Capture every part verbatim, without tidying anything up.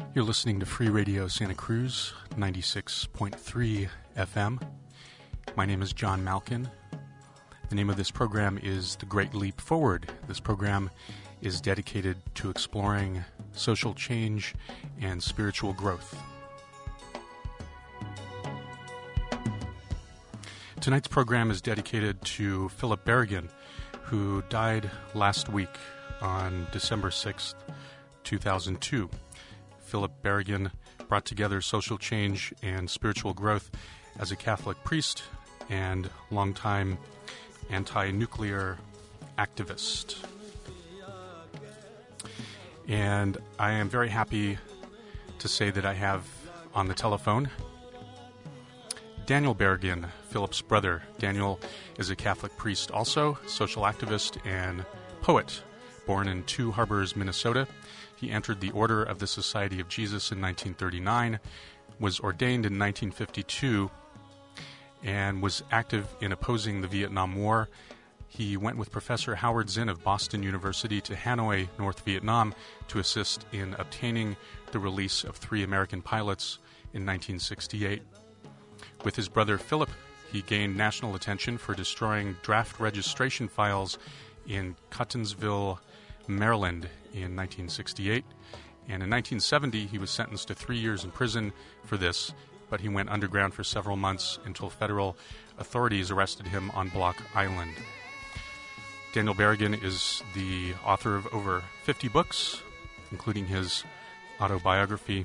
You're listening to Free Radio Santa Cruz, ninety-six point three F M. My name is John Malkin. The name of this program is The Great Leap Forward. This program is dedicated to exploring social change and spiritual growth. Tonight's program is dedicated to Philip Berrigan, who died last week on December sixth, two thousand two. Philip Berrigan brought together social change and spiritual growth as a Catholic priest and longtime anti-nuclear activist. And I am very happy to say that I have on the telephone Daniel Berrigan, Philip's brother. Daniel is a Catholic priest also, social activist, and poet. Born in Two Harbors, Minnesota, he entered the Order of the Society of Jesus in nineteen thirty-nine, was ordained in nineteen fifty-two, and was active in opposing the Vietnam War. He went with Professor Howard Zinn of Boston University to Hanoi, North Vietnam, to assist in obtaining the release of three American pilots in nineteen sixty-eight. With his brother Philip, he gained national attention for destroying draft registration files in Cottonsville, Maryland in nineteen sixty-eight, and in nineteen seventy he was sentenced to three years in prison for this, but he went underground for several months until federal authorities arrested him on Block Island. Daniel Berrigan is the author of over fifty books, including his autobiography.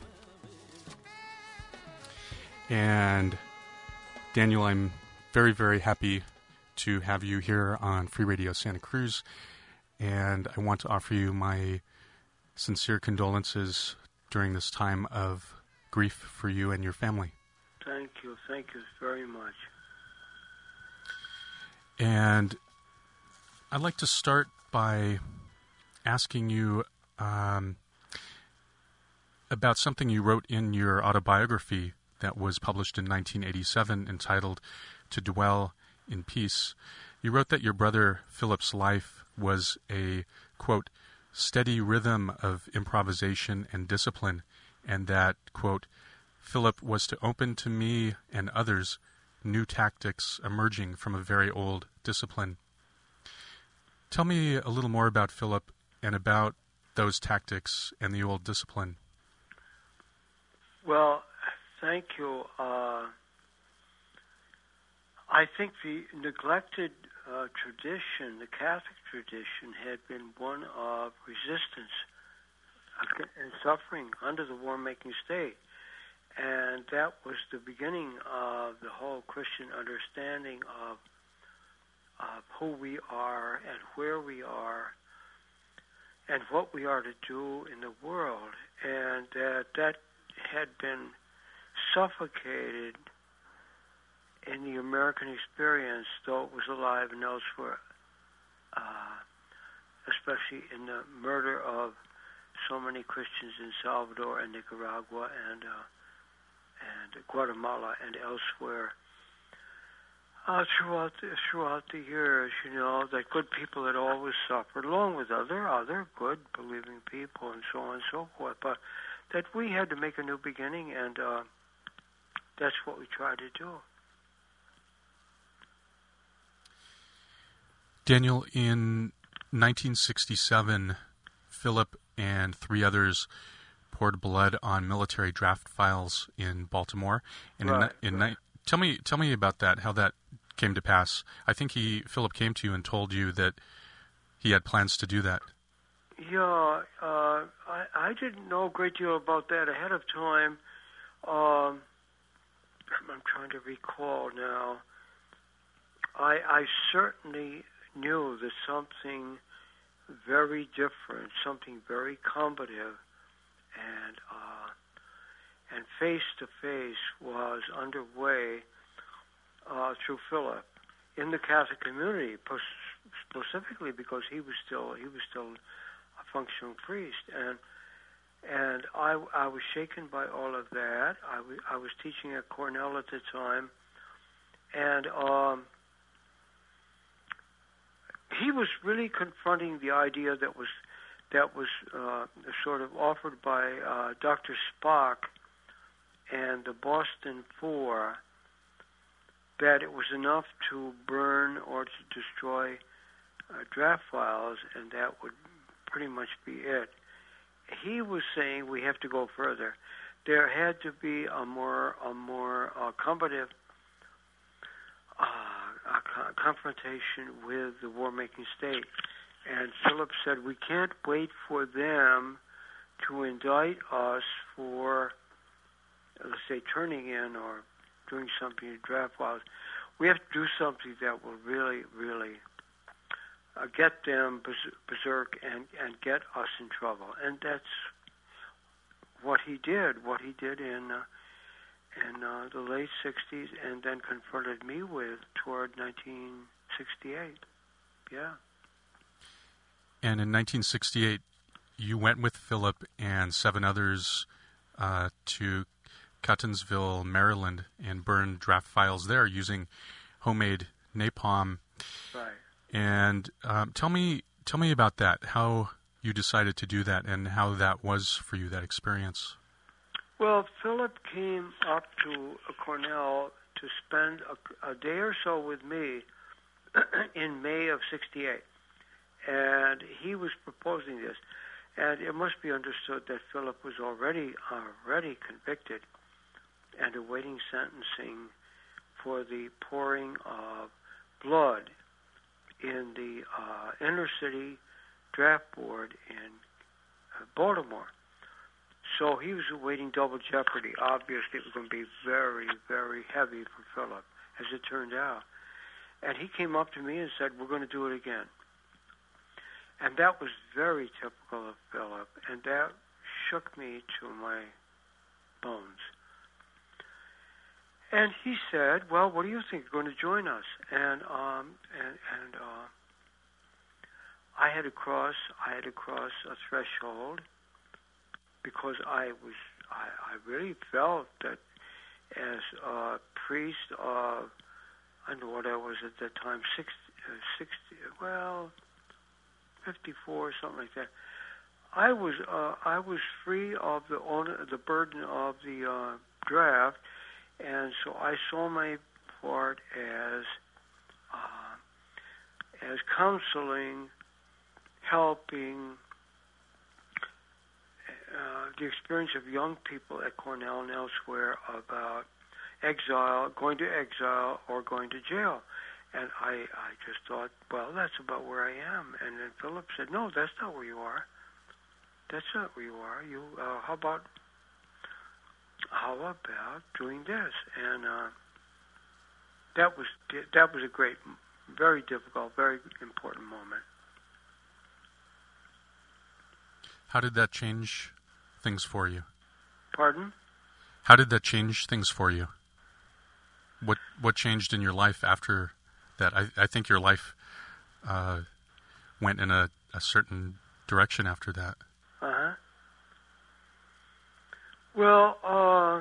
And Daniel, I'm very, very happy to have you here on Free Radio Santa Cruz, and I want to offer you my sincere condolences during this time of grief for you and your family. Thank you. Thank you very much. And I'd like to start by asking you um, about something you wrote in your autobiography that was published in nineteen eighty-seven entitled To Dwell in Peace. You wrote that your brother Philip's life was a, quote, steady rhythm of improvisation and discipline, and that, quote, Philip was to open to me and others new tactics emerging from a very old discipline. Tell me a little more about Philip and about those tactics and the old discipline. Well, thank you. Uh, I think the neglected uh, tradition, the Catholic tradition, had been one of resistance and suffering under the war-making state. And that was the beginning of the whole Christian understanding of, of who we are and where we are and what we are to do in the world. And that that had been suffocated in the American experience, though it was alive and elsewhere, uh, especially in the murder of so many Christians in Salvador and Nicaragua and uh, and Guatemala and elsewhere. Uh, throughout the, throughout the years, you know, that good people had always suffered, along with other other good believing people and so on and so forth. But that we had to make a new beginning, and uh, that's what we tried to do. Daniel, in nineteen sixty-seven, Philip and three others poured blood on military draft files in Baltimore. And right, in, in right. Ni- tell me, tell me about that. How that came to pass. I think he Philip came to you and told you that he had plans to do that. Yeah, uh, I, I didn't know a great deal about that ahead of time. Um, I'm trying to recall now. I, I certainly knew that something very different, something very combative, and uh, and face to face was underway uh, through Philip in the Catholic community, specifically because he was still he was still a functional priest, and and I I was shaken by all of that. I, w- I was teaching at Cornell at the time, and um, he was really confronting the idea that was that was uh, sort of offered by uh, Doctor Spock and the Boston Four, that it was enough to burn or to destroy uh, draft files, and that would pretty much be it. He was saying we have to go further. There had to be a more a more uh, combative uh, a co- confrontation with the war-making state. And Philip said, we can't wait for them to indict us for, let's say, turning in or doing something to draft files. We have to do something that will really, really uh, get them berserk and, and get us in trouble. And that's what he did, what he did in uh, in uh, the late sixties, and then confronted me with toward nineteen sixty-eight. Yeah. And in nineteen sixty-eight, you went with Philip and seven others uh, to Catonsville, Maryland, and burned draft files there using homemade napalm. Right. And um, tell me, tell me about that. How you decided to do that, and how that was for you, that experience. Well, Philip came up to Cornell to spend a, a day or so with me in May of sixty-eight. And he was proposing this. And it must be understood that Philip was already already convicted and awaiting sentencing for the pouring of blood in the uh, inner city draft board in uh, Baltimore. So he was awaiting double jeopardy. Obviously, it was going to be very, very heavy for Philip, as it turned out. And he came up to me and said, we're going to do it again. And that was very typical of Philip, and that shook me to my bones. And he said, well, what do you think? You're going to join us? And um, and, and uh, I had to cross, I had to cross a threshold, because I was, I, I really felt that as a priest of, I don't know what I was at that time, sixty, uh, sixty well, fifty-four, something like that. I was, uh, I was free of the honor, the burden of the uh, draft, and so I saw my part as, uh, as counseling, helping. Uh, the experience of young people at Cornell and elsewhere about exile, going to exile, or going to jail. And I, I just thought, well, that's about where I am. And then Philip said, no, that's not where you are. That's not where you are. You, uh, how about, how about doing this? And uh, that was that was a great, very difficult, very important moment. How did that change things for you? Pardon? How did that change things for you? What what changed in your life after that? I, I think your life uh, went in a, a certain direction after that. Uh-huh. Well, uh,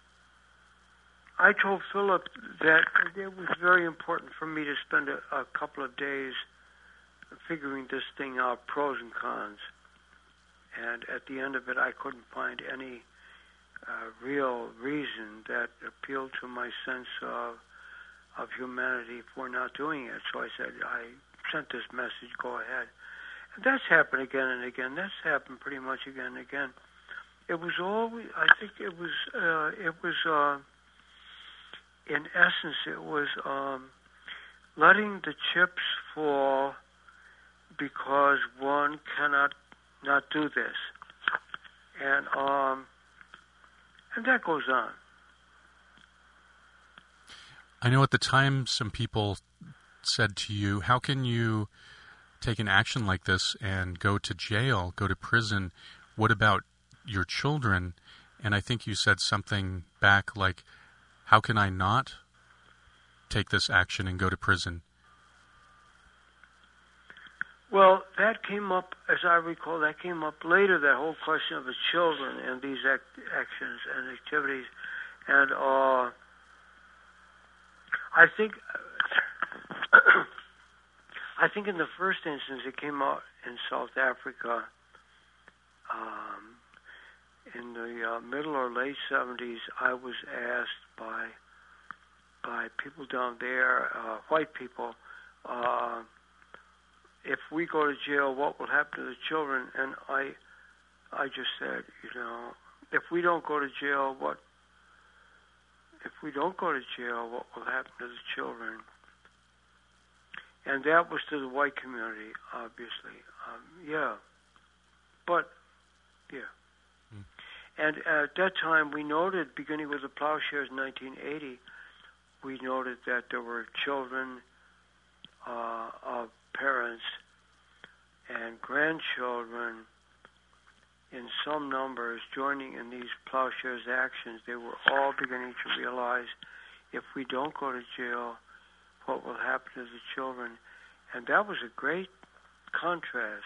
I told Philip that it was very important for me to spend a, a couple of days figuring this thing out, pros and cons. And at the end of it, I couldn't find any uh, real reason that appealed to my sense of of humanity for not doing it. So I said, I sent this message, go ahead. And that's happened again and again. That's happened pretty much again and again. It was always, I think it was, uh, it was, uh, in essence, it was um, letting the chips fall because one cannot not do this. And um, and that goes on. I know at the time some people said to you, how can you take an action like this and go to jail, go to prison? What about your children? And I think you said something back like, how can I not take this action and go to prison? Well, that came up, as I recall, that came up later, that whole question of the children and these act- actions and activities. And uh, I think I think in the first instance it came out in South Africa in the uh, middle or late seventies, I was asked by by people down there, uh, white people, uh, if we go to jail, what will happen to the children? And I, I just said, you know, if we don't go to jail, what? If we don't go to jail, what will happen to the children? And that was to the white community, obviously. Um, yeah, but yeah. Mm. And at that time, we noted, beginning with the Plowshares in nineteen eighty, we noted that there were children uh, of parents and grandchildren in some numbers joining in these Plowshares actions. They were all beginning to realize, if we don't go to jail, what will happen to the children? And that was a great contrast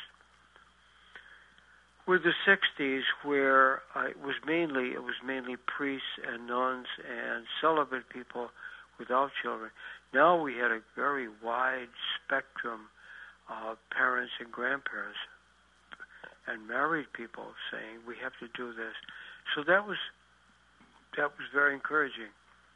with the sixties, where uh, it was mainly it was mainly priests and nuns and celibate people without children. Now we had a very wide spectrum of parents and grandparents and married people saying, we have to do this. So that was that was very encouraging.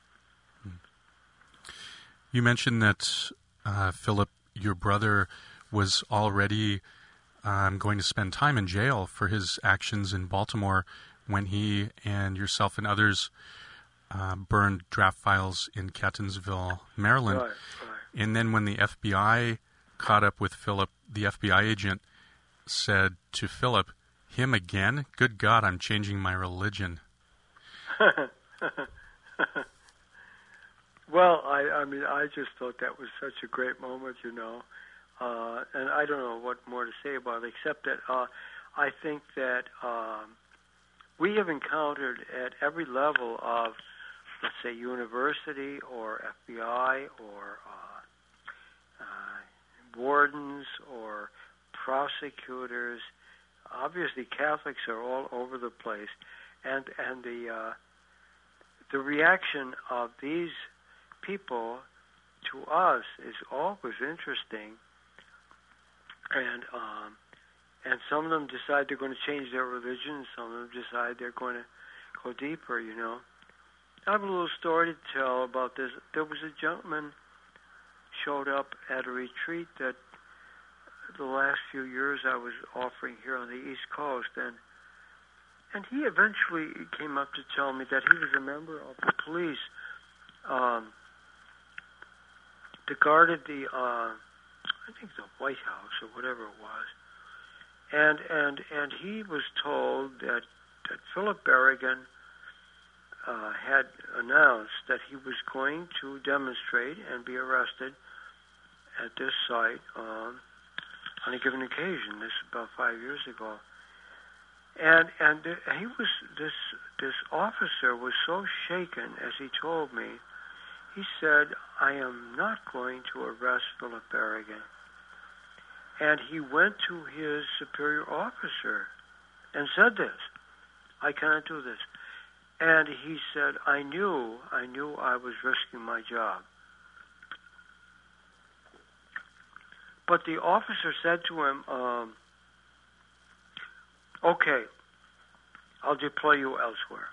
You mentioned that uh, Philip, your brother, was already um, going to spend time in jail for his actions in Baltimore when he and yourself and others uh, burned draft files in Catonsville, Maryland. Right, right. And then when the F B I caught up with Philip, the F B I agent said to Philip, "Him again? Good God, I'm changing my religion." Well, I, I mean, I just thought that was such a great moment, you know, uh, and I don't know what more to say about it, except that uh, I think that um, we have encountered at every level of, let's say, university or F B I or uh, uh, wardens or prosecutors. Obviously, Catholics are all over the place, and and the uh, the reaction of these people to us is always interesting, and um, and some of them decide they're going to change their religion, some of them decide they're going to go deeper, you know. I have a little story to tell about this. There was a gentleman showed up at a retreat that the last few years I was offering here on the East Coast, and and he eventually came up to tell me that he was a member of the police um, that guarded the, uh, I think the White House or whatever it was, and and and he was told that that Philip Berrigan uh, had announced that he was going to demonstrate and be arrested at this site um, on a given occasion. This is about five years ago. And and he was this this officer was so shaken as he told me. He said, "I am not going to arrest Philip Berrigan." And he went to his superior officer and said this, "I cannot do this." And he said, "I knew, I knew I was risking my job." But the officer said to him, um, "Okay, I'll deploy you elsewhere."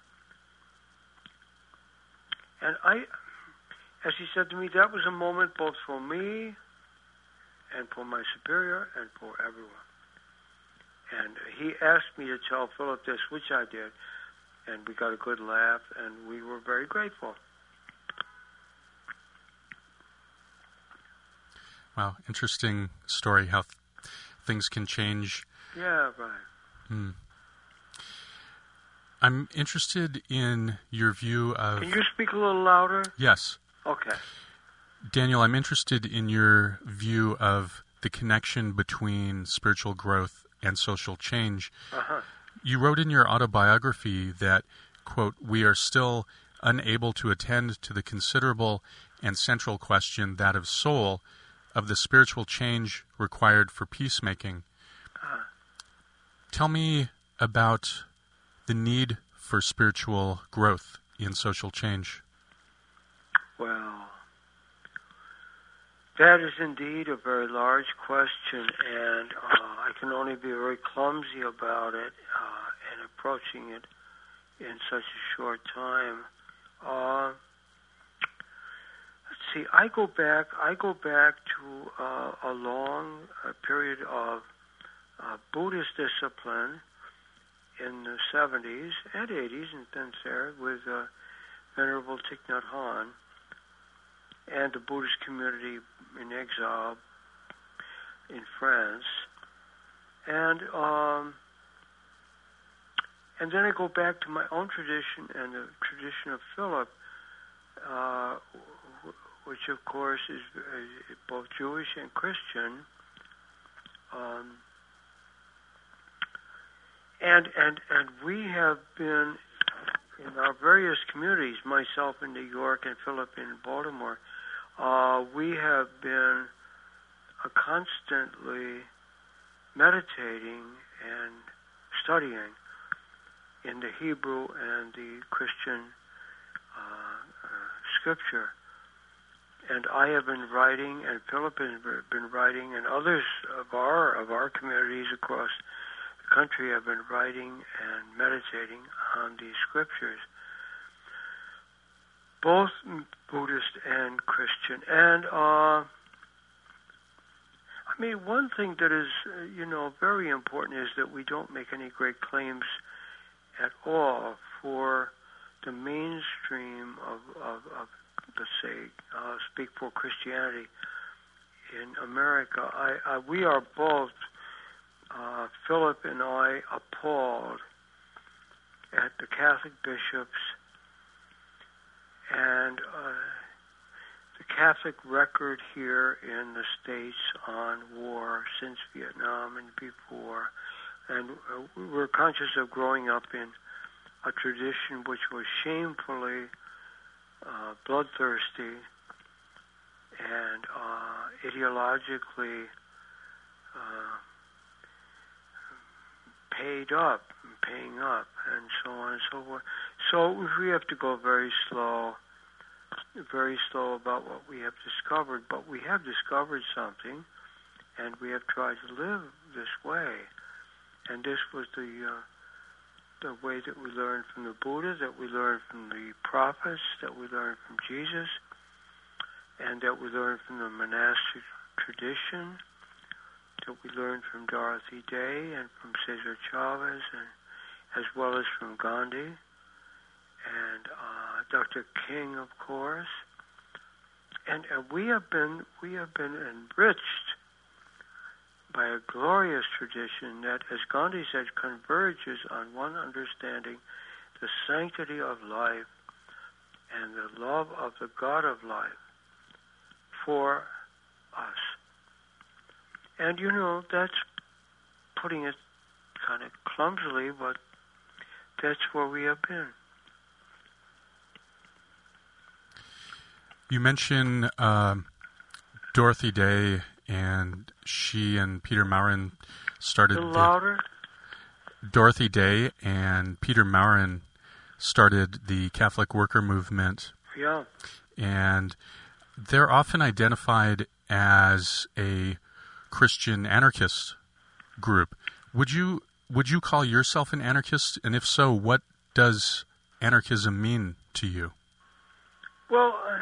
And I, as he said to me, that was a moment both for me and for my superior and for everyone. And he asked me to tell Philip this, which I did, and we got a good laugh, and we were very grateful. Wow, interesting story, how th- things can change. Yeah, right. Hmm. I'm interested in your view of... Can you speak a little louder? Yes. Okay. Daniel, I'm interested in your view of the connection between spiritual growth and social change. Uh-huh. You wrote in your autobiography that, quote, "We are still unable to attend to the considerable and central question, that of soul, of the spiritual change required for peacemaking." Uh-huh. Tell me about the need for spiritual growth in social change. Well, that is indeed a very large question, and uh, I can only be very clumsy about it uh, and approaching it in such a short time. Uh, let's see. I go back. I go back to uh, a long uh, period of uh, Buddhist discipline in the seventies and eighties, and then there with uh, Venerable Thich Nhat Hanh and the Buddhist community in exile in France, and um, and then I go back to my own tradition and the tradition of Philip, uh, which of course is uh, both Jewish and Christian, um, and and and we have been in our various communities, myself in New York and Philip in Baltimore. Uh, we have been uh, constantly meditating and studying in the Hebrew and the Christian uh, uh, scripture. And I have been writing, and Philip has been writing, and others of our of our communities across the country have been writing and meditating on these scriptures, both Buddhist and Christian. And uh, I mean, one thing that is, uh, you know, very important is that we don't make any great claims at all for the mainstream of, of, of let's say, uh, speak for Christianity in America. I, I, we are both, uh, Philip and I, appalled at the Catholic bishops and uh, the Catholic record here in the States on war since Vietnam and before. And uh, we're conscious of growing up in a tradition which was shamefully uh, bloodthirsty and uh, ideologically uh, paid up, paying up, and so on and so forth. So we have to go very slow, very slow about what we have discovered, but we have discovered something, and we have tried to live this way. And this was the uh, the way that we learned from the Buddha, that we learned from the prophets, that we learned from Jesus, and that we learned from the monastic tradition, that we learned from Dorothy Day and from Cesar Chavez, and as well as from Gandhi and uh, Doctor King, of course. And, and we have been we have been enriched by a glorious tradition that, as Gandhi said, converges on one understanding, the sanctity of life and the love of the God of life for us. And, you know, that's putting it kind of clumsily, but that's where we have been. You mentioned uh, Dorothy Day, and she and Peter Maurin started... A little louder? The, Dorothy Day and Peter Maurin started the Catholic worker movement. Yeah. And they're often identified as a Christian anarchist group. Would you would you call yourself an anarchist? And if so, what does anarchism mean to you? Well, uh,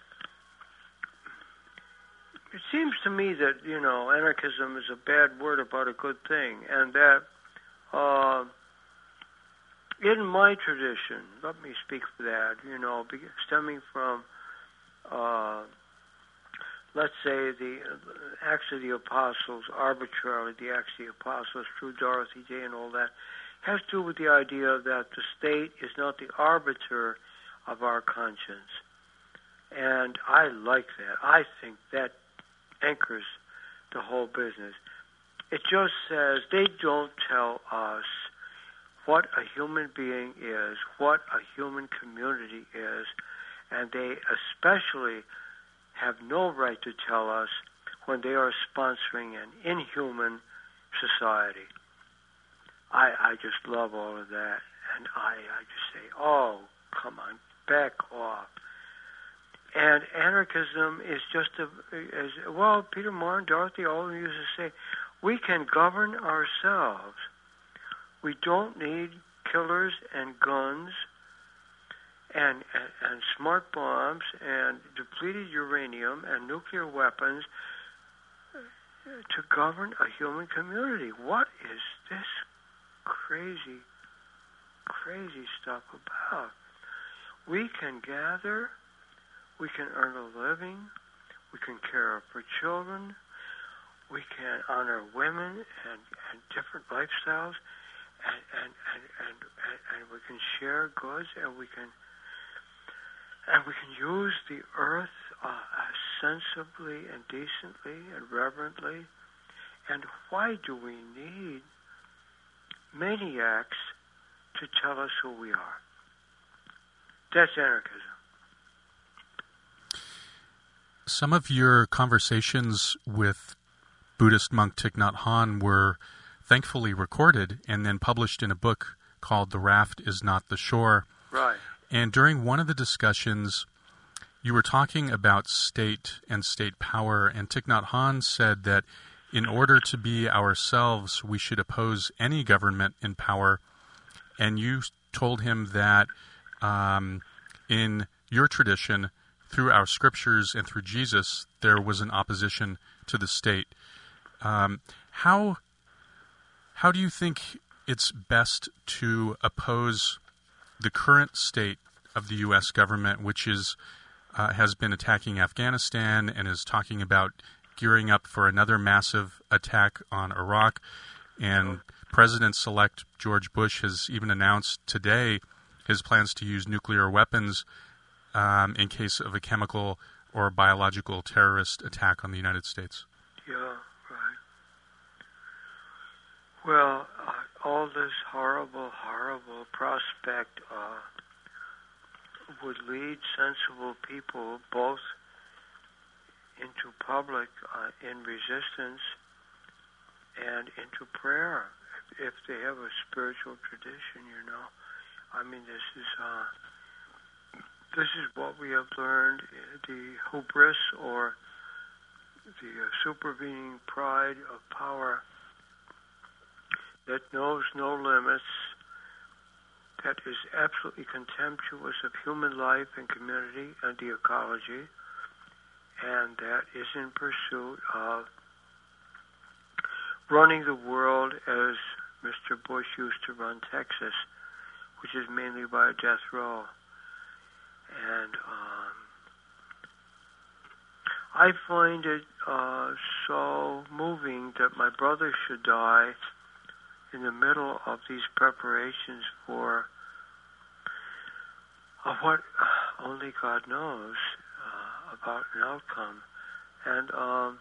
it seems to me that, you know, anarchism is a bad word about a good thing, and that uh, in my tradition, let me speak for that, you know, stemming from, uh, let's say, the Acts of the Apostles, arbitrarily the Acts of the Apostles through Dorothy Day and all that, has to do with the idea that the state is not the arbiter of our conscience. And I like that. I think that anchors the whole business. It just says they don't tell us what a human being is, what a human community is, and they especially have no right to tell us when they are sponsoring an inhuman society. I, I just love all of that, and I, I just say, oh, come on, back off. And anarchism is just a, as well, Peter Moore and Dorothy all used to say, we can govern ourselves. We don't need killers and guns and, and, and smart bombs and depleted uranium and nuclear weapons to govern a human community. What is this crazy, crazy stuff about? We can gather, we can earn a living, we can care for children, we can honor women and, and different lifestyles, and, and, and, and, and, and we can share goods, and we can and we can use the earth uh, sensibly and decently and reverently. And why do we need maniacs to tell us who we are? That's anarchism. Some of your conversations with Buddhist monk Thich Nhat Hanh were thankfully recorded and then published in a book called The Raft Is Not the Shore. Right. And during one of the discussions, you were talking about state and state power, and Thich Nhat Hanh said that in order to be ourselves, we should oppose any government in power. And you told him that um, in your tradition, through our scriptures and through Jesus, there was an opposition to the state. Um, how how do you think it's best to oppose the current state of the U S government, which is uh, has been attacking Afghanistan and is talking about gearing up for another massive attack on Iraq? And President-elect George Bush has even announced today his plans to use nuclear weapons um, in case of a chemical or biological terrorist attack on the United States. Yeah, right. Well, uh, all this horrible, horrible prospect uh, would lead sensible people both into public uh, in resistance and into prayer, if, if they have a spiritual tradition, you know. I mean, this is uh, this is what we have learned, the hubris, or the uh, supervening pride of power that knows no limits, that is absolutely contemptuous of human life and community and the ecology, and that is in pursuit of running the world as Mister Bush used to run Texas, which is mainly by a death row. And um, I find it uh, so moving that my brother should die in the middle of these preparations for uh, what only God knows uh, about an outcome. And um,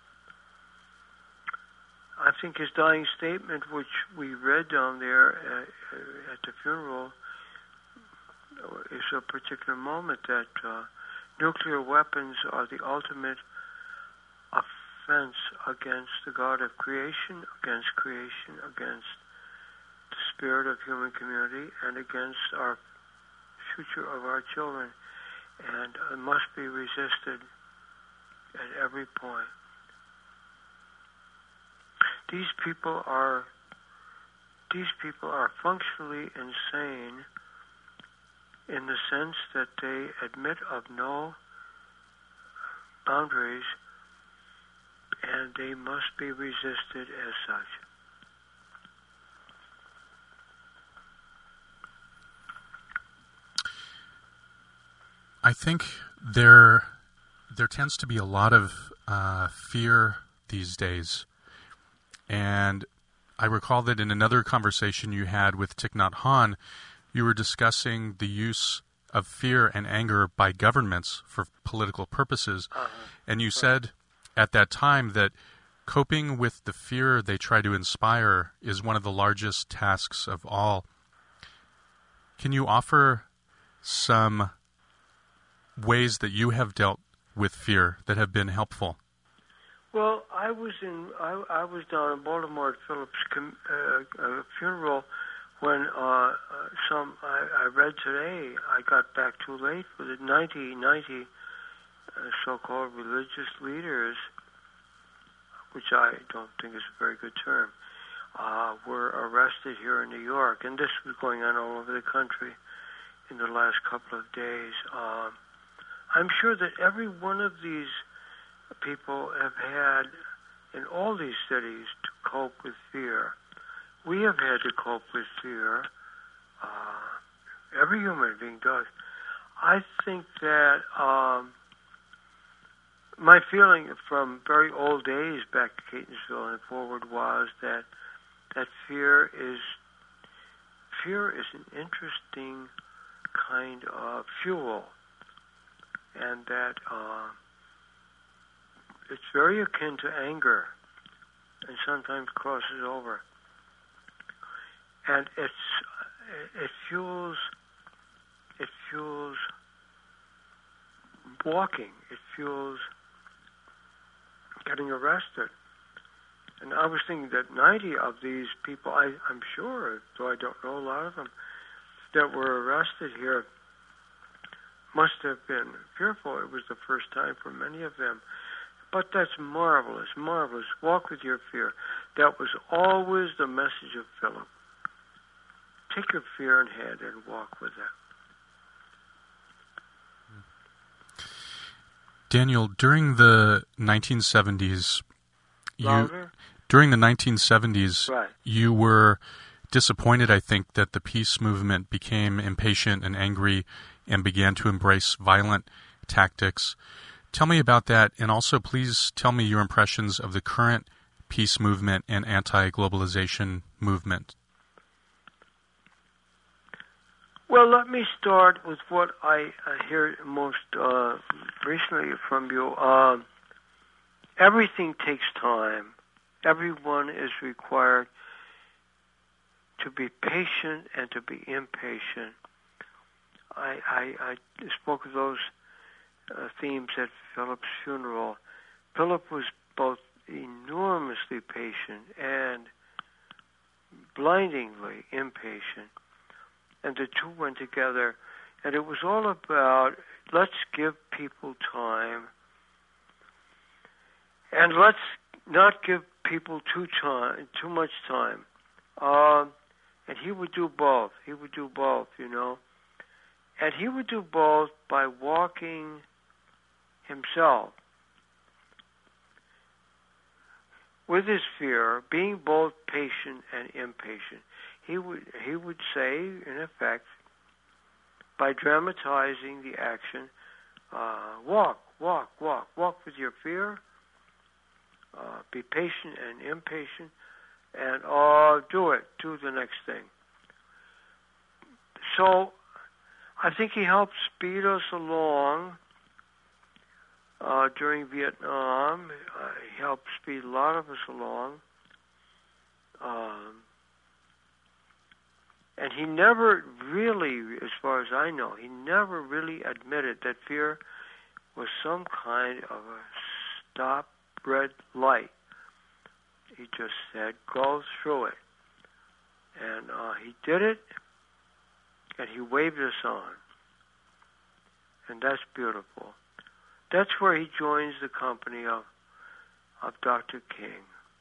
I think his dying statement, which we read down there at, at the funeral, is a particular moment that uh, nuclear weapons are the ultimate offense against the God of creation, against creation, against the spirit of human community, and against our future of our children. And it must be resisted at every point. These people are these people are functionally insane in the sense that they admit of no boundaries, and they must be resisted as such. I think there there tends to be a lot of uh, fear these days. And I recall that in another conversation you had with Thich Nhat Hanh, you were discussing the use of fear and anger by governments for political purposes. Uh-huh. And you said at that time that coping with the fear they try to inspire is one of the largest tasks of all. Can you offer some ways that you have dealt with fear that have been helpful? Well, I was in I, I was down in Baltimore at Phillips' com, uh, uh, funeral when uh, uh, some I, I read today. I got back too late for the ninety, ninety uh, so-called religious leaders, which I don't think is a very good term, uh, were arrested here in New York, and this was going on all over the country in the last couple of days. Um, I'm sure that every one of these people have had, in all these cities, to cope with fear. We have had to cope with fear. Uh, every human being does. I think that um, my feeling from very old days back to Catonsville and forward was that that fear is fear is an interesting kind of fuel, and that uh, it's very akin to anger, and sometimes crosses over. And it's it fuels it fuels walking. It fuels getting arrested. And I was thinking that ninety of these people, I, I'm sure, though I don't know a lot of them, that were arrested here must have been fearful. It was the first time for many of them. But that's marvelous, marvelous. Walk with your fear. That was always the message of Philip. Take your fear in hand and walk with it. Daniel, during the nineteen seventies, you, during the nineteen seventies, right. you were disappointed, I think, that the peace movement became impatient and angry and began to embrace violent tactics. Tell me about that, and also please tell me your impressions of the current peace movement and anti-globalization movement. Well, let me start with what I, I hear most uh, recently from you. Uh, everything takes time. Everyone is required to be patient and to be impatient. I, I, I spoke of those uh, themes at Philip's funeral. Philip was both enormously patient and blindingly impatient. And the two went together, and it was all about, let's give people time, and let's not give people too time, too much time. Uh, and he would do both. He would do both, you know. And he would do both by walking himself with his fear, being both patient and impatient. He would he would say, in effect, by dramatizing the action, uh, walk, walk, walk, walk with your fear, uh, be patient and impatient, and uh, do it, do the next thing. So I think he helped speed us along uh, during Vietnam. Uh, he helped speed a lot of us along. Um, And he never really, as far as I know, he never really admitted that fear was some kind of a stop red light. He just said, go through it. And uh, he did it, and he waved us on. And that's beautiful. That's where he joins the company of, of Doctor King.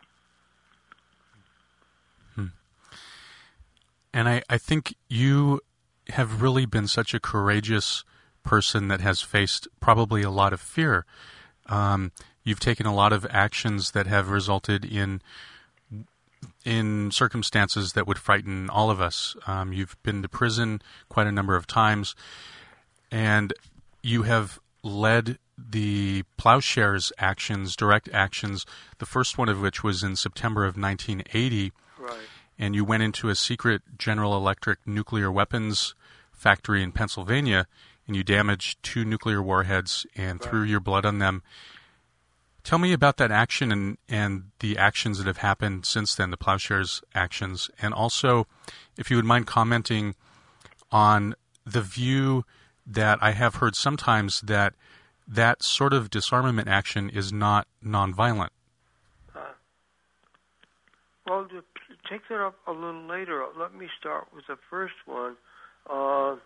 And I, I think you have really been such a courageous person that has faced probably a lot of fear. Um, you've taken a lot of actions that have resulted in in circumstances that would frighten all of us. Um, you've been to prison quite a number of times, and you have led the Plowshares actions, direct actions, the first one of which was in September of nineteen eighty. Right. And you went into a secret General Electric nuclear weapons factory in Pennsylvania, and you damaged two nuclear warheads and right. threw your blood on them. Tell me about that action and, and the actions that have happened since then, the Plowshares actions, and also, if you would mind commenting on the view that I have heard sometimes that that sort of disarmament action is not nonviolent. Uh, well, to take that up a little later, let me start with the first one. Uh,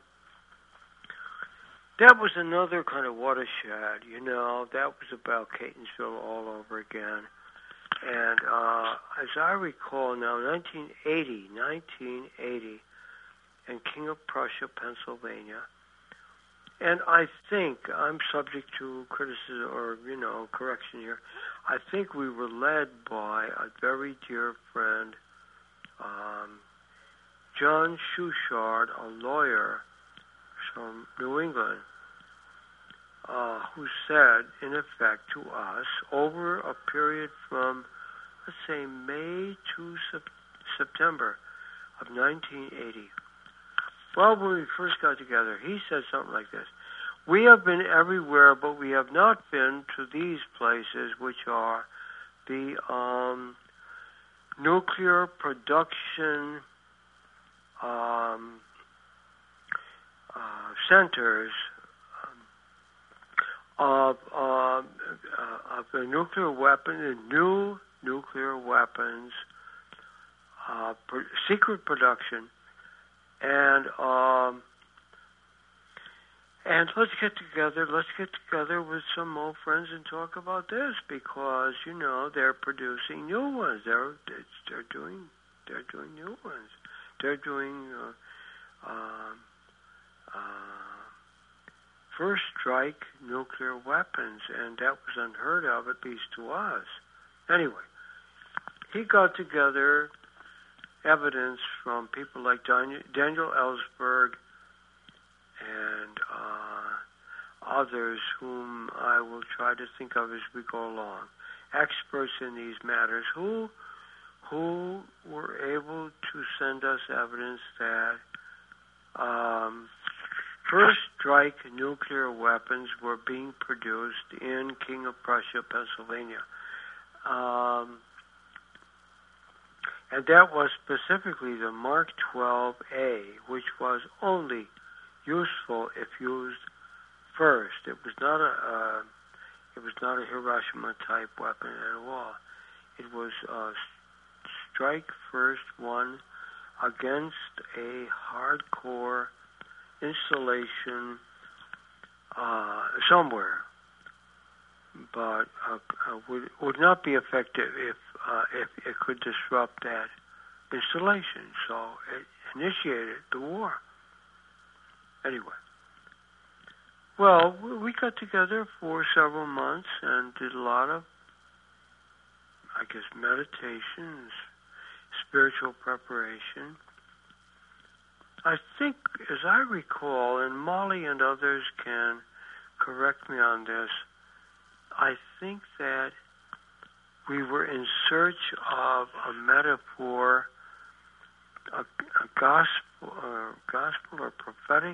that was another kind of watershed, you know. That was about Catonsville all over again. And uh, as I recall now, nineteen eighty, nineteen eighty, in King of Prussia, Pennsylvania. And I think, I'm subject to criticism or, you know, correction here, I think we were led by a very dear friend, um, John Schuchard, a lawyer from New England, uh, who said, in effect, to us, over a period from, let's say, May to sep- September of nineteen eighty, well, when we first got together, he said something like this: we have been everywhere, but we have not been to these places, which are the um, nuclear production um, uh, centers um, of, uh, uh, of the nuclear weapon, the new nuclear weapons, uh, pro- secret production, and um, and let's get together. Let's get together with some old friends and talk about this, because you know they're producing new ones. They're they're doing they're doing new ones. They're doing uh, um, uh, first strike nuclear weapons, and that was unheard of, at least to us. Anyway, he got together evidence from people like Daniel Ellsberg and uh, others whom I will try to think of as we go along, experts in these matters who who were able to send us evidence that um, first strike nuclear weapons were being produced in King of Prussia, Pennsylvania. Um, and that was specifically the Mark twelve A, which was only useful if used first. It was not a uh, it was not a Hiroshima type weapon at all. It was a strike first one against a hardcore installation uh, somewhere, but uh, uh, would would not be effective if uh, if it could disrupt that installation. So it initiated the war. Anyway, well, we got together for several months and did a lot of, I guess, meditations, spiritual preparation. I think, as I recall, and Molly and others can correct me on this, I think that we were in search of a metaphor, a, a gospel, or gospel or prophetic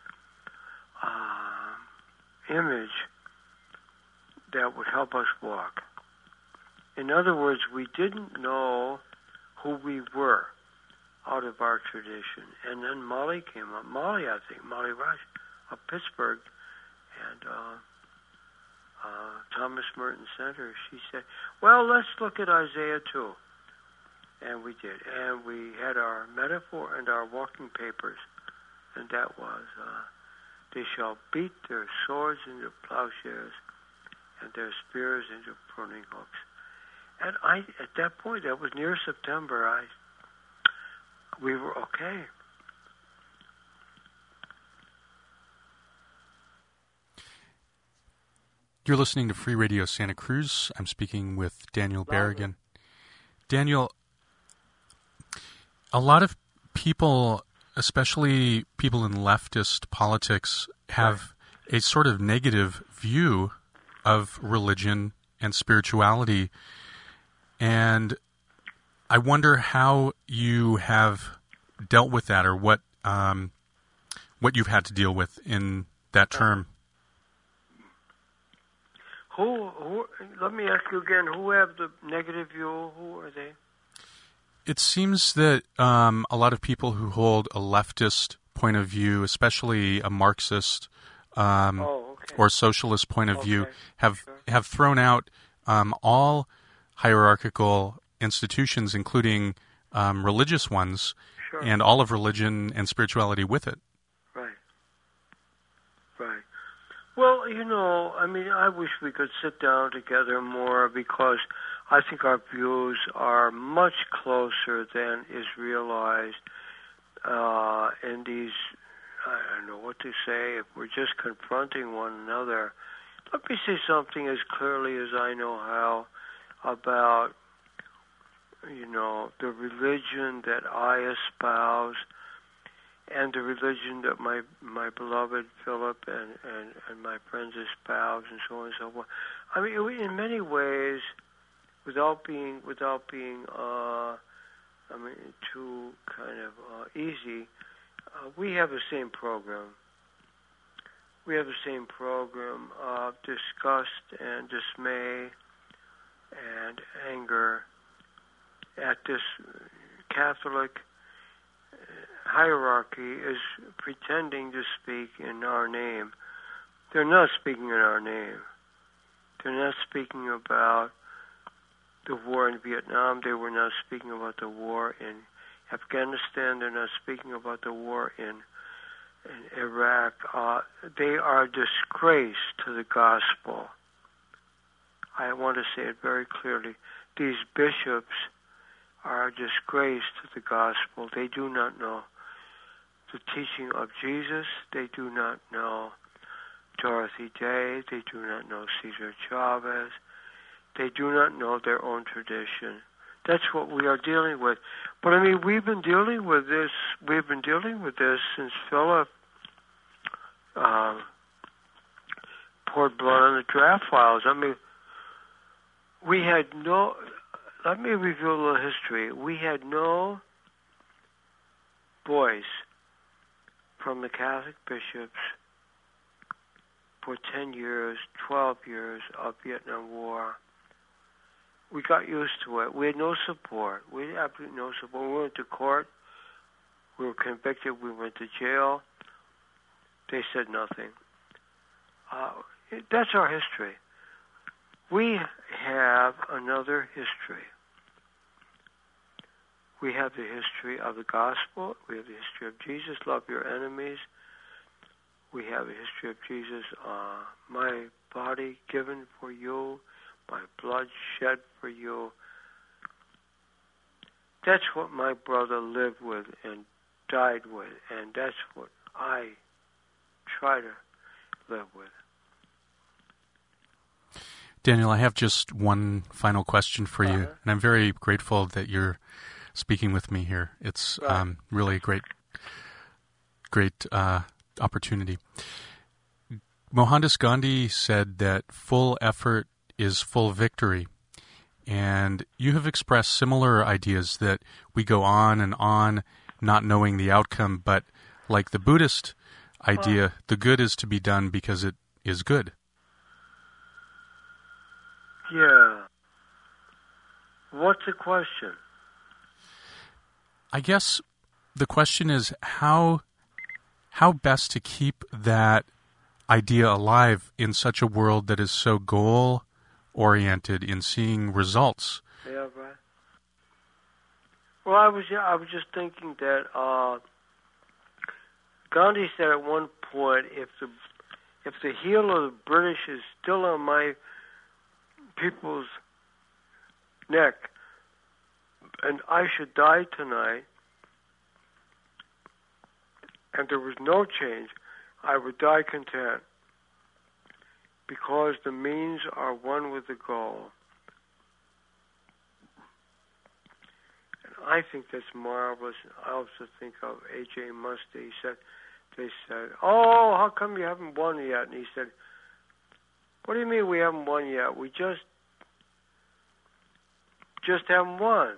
uh, image that would help us walk. In other words, we didn't know who we were out of our tradition. And then Molly came up. Molly, I think, Molly Rush of Pittsburgh, and uh, uh, Thomas Merton Center, she said, well, let's look at Isaiah two. And we did. And we had our metaphor and our walking papers, and that was, uh, they shall beat their swords into plowshares and their spears into pruning hooks. And I, at that point, that was near September, I, we were okay. You're listening to Free Radio Santa Cruz. I'm speaking with Daniel Berrigan. Daniel, a lot of people, especially people in leftist politics, have right. a sort of negative view of religion and spirituality. And I wonder how you have dealt with that, or what um, what you've had to deal with in that term. Who, who? Let me ask you again. Who have the negative view? Who are they? It seems that um, a lot of people who hold a leftist point of view, especially a Marxist um, oh, okay. or socialist point of okay. view, have sure. have thrown out um, all hierarchical institutions, including um, religious ones, sure. and all of religion and spirituality with it. Right. Right. Well, you know, I mean, I wish we could sit down together more because I think our views are much closer than is realized uh, in these, I don't know what to say, if we're just confronting one another. Let me say something as clearly as I know how about, you know, the religion that I espouse and the religion that my my beloved Philip and, and, and my friends espouse, and so on and so forth. I mean, in many ways, without being without being, uh, I mean, too kind of uh, easy, uh, we have the same program. We have the same program of disgust and dismay and anger at this Catholic hierarchy is pretending to speak in our name. They're not speaking in our name. They're not speaking about the war in Vietnam. They were not speaking about the war in Afghanistan. They're not speaking about the war in, in Iraq. Uh, they are a disgrace to the gospel. I want to say it very clearly. These bishops are a disgrace to the gospel. They do not know the teaching of Jesus. They do not know Dorothy Day. They do not know Cesar Chavez. They do not know their own tradition. That's what we are dealing with. But I mean, we've been dealing with this. We've been dealing with this since Philip uh, poured blood on the draft files. I mean, we had no. Let me review a little history. We had no voice from the Catholic bishops for ten years, twelve years of Vietnam War. We got used to it. We had no support. We had absolutely no support. We went to court. We were convicted. We went to jail. They said nothing. Uh, that's our history. We have another history. We have the history of the gospel. We have the history of Jesus, love your enemies. We have the history of Jesus, uh, my body given for you, my blood shed for you. That's what my brother lived with and died with, and that's what I try to live with. Daniel, I have just one final question for uh-huh. you, and I'm very grateful that you're speaking with me here. It's right. um, really a great, great uh, opportunity. Mohandas Gandhi said that full effort is full victory, and you have expressed similar ideas that we go on and on not knowing the outcome, but like the Buddhist idea, uh, the good is to be done because it is good. Yeah. What's the question? I guess the question is how how best to keep that idea alive in such a world that is so goal-oriented in seeing results. Yeah, right. Well, I was I was just thinking that uh, Gandhi said at one point, if the if the heel of the British is still on my people's neck, and I should die tonight, and there was no change, I would die content, because the means are one with the goal. And I think that's marvelous. I also think of A J Muste. He said, they said, oh, how come you haven't won yet? And he said, what do you mean we haven't won yet? We just just haven't won.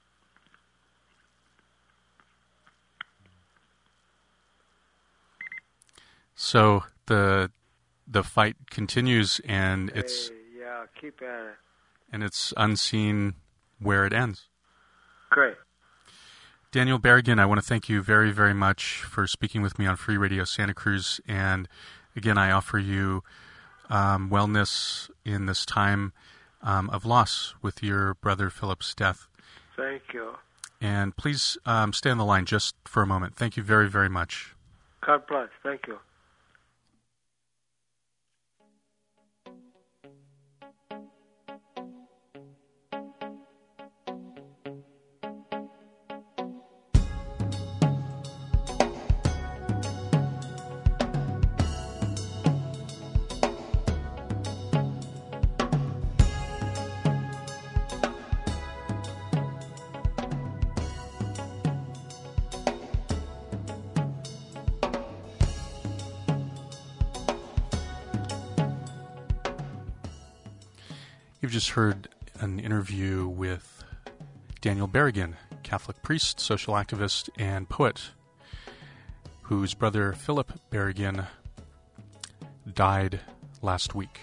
So the the fight continues, and hey, it's yeah, keep at it. And it's unseen where it ends. Great. Daniel Berrigan, I want to thank you very, very much for speaking with me on Free Radio Santa Cruz. And again, I offer you um, wellness in this time um, of loss with your brother Philip's death. Thank you. And please um, stay on the line just for a moment. Thank you very, very much. God bless. Thank you. You've just heard an interview with Daniel Berrigan, Catholic priest, social activist, and poet, whose brother Philip Berrigan died last week.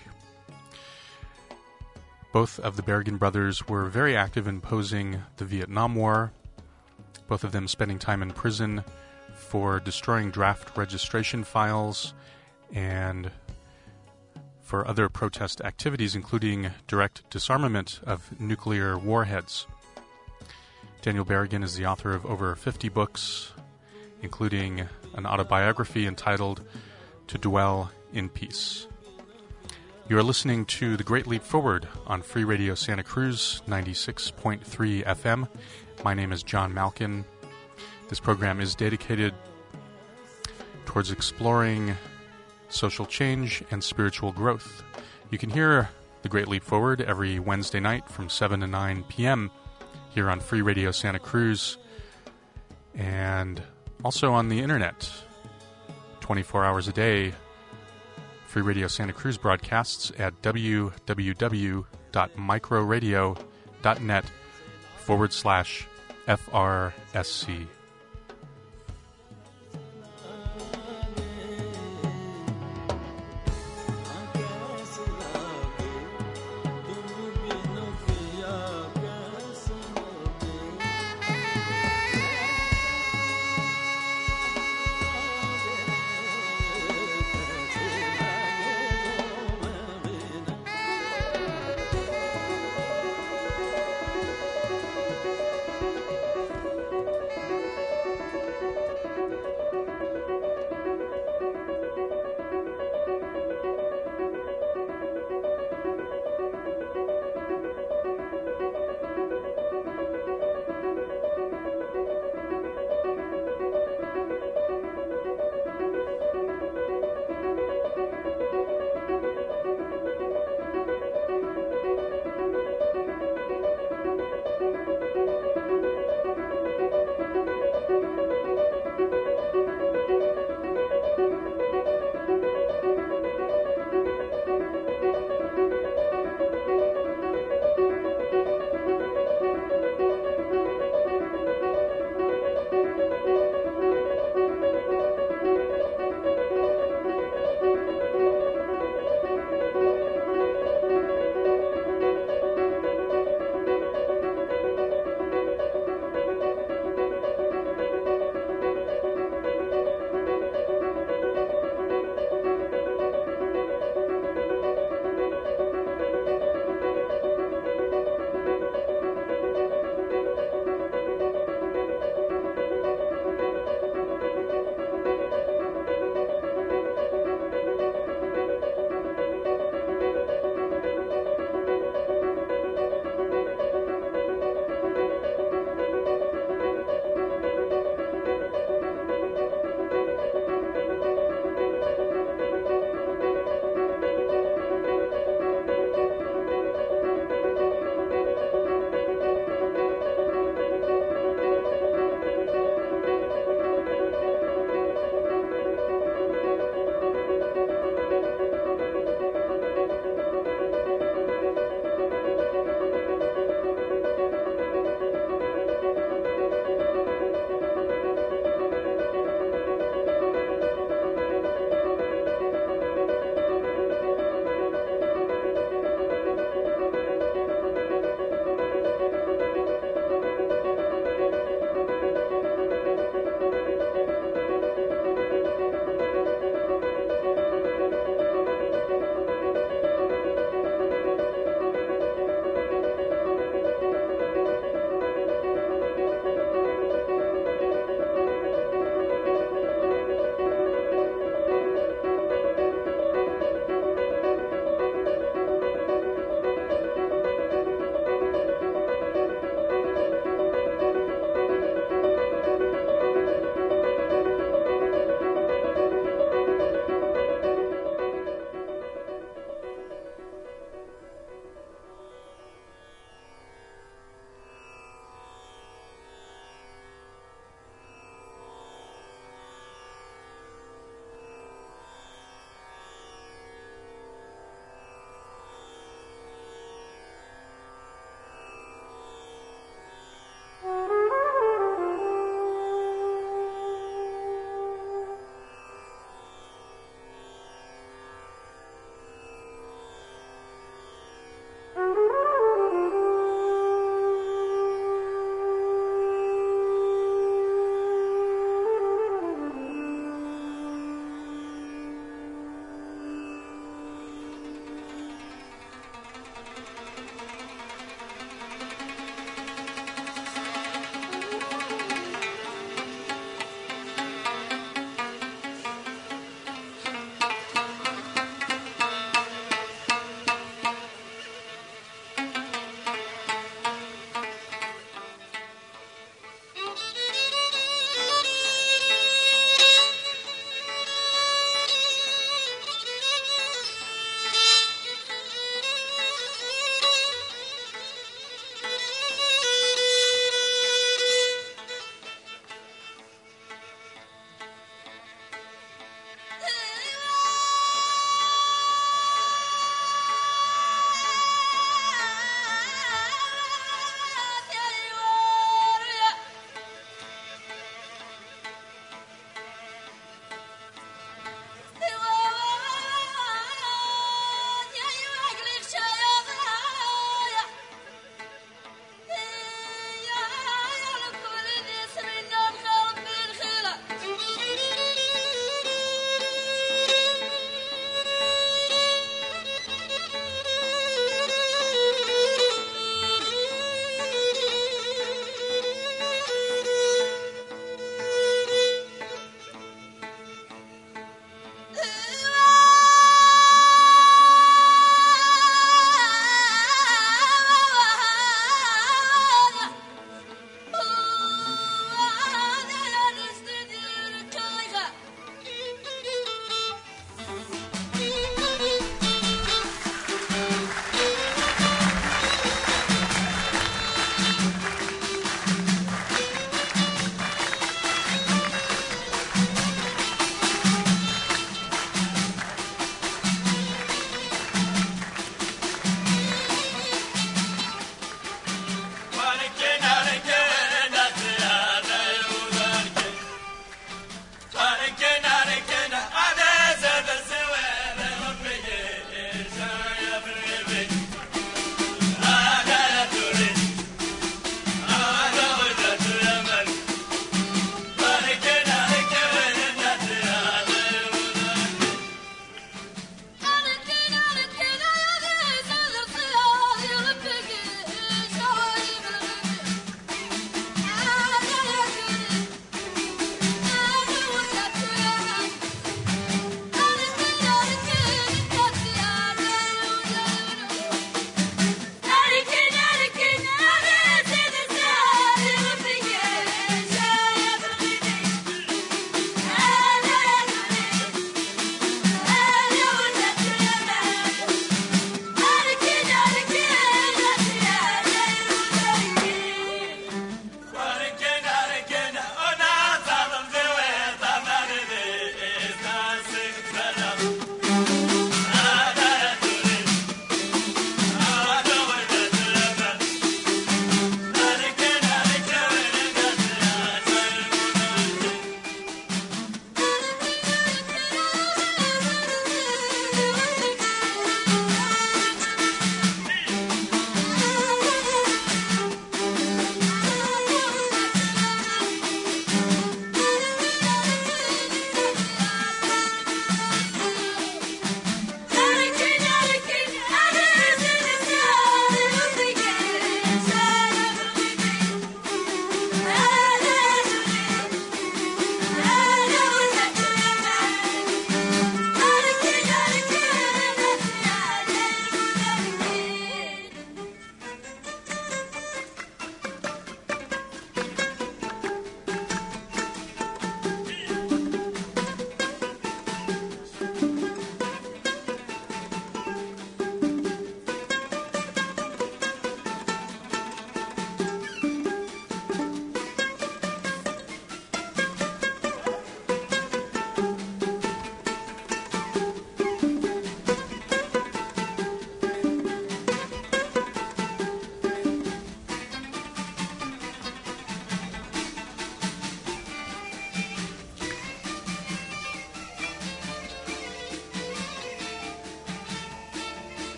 Both of the Berrigan brothers were very active in opposing the Vietnam War, both of them spending time in prison for destroying draft registration files and for other protest activities, including direct disarmament of nuclear warheads. Daniel Berrigan is the author of over fifty books, including an autobiography entitled To Dwell in Peace. You are listening to The Great Leap Forward on Free Radio Santa Cruz, ninety-six point three F M. My name is John Malkin. This program is dedicated towards exploring social change and spiritual growth. You can hear The Great Leap Forward every Wednesday night from seven to nine p.m. here on Free Radio Santa Cruz, and also on the internet, twenty-four hours a day. Free Radio Santa Cruz broadcasts at www.microradio.net forward slash FRSC.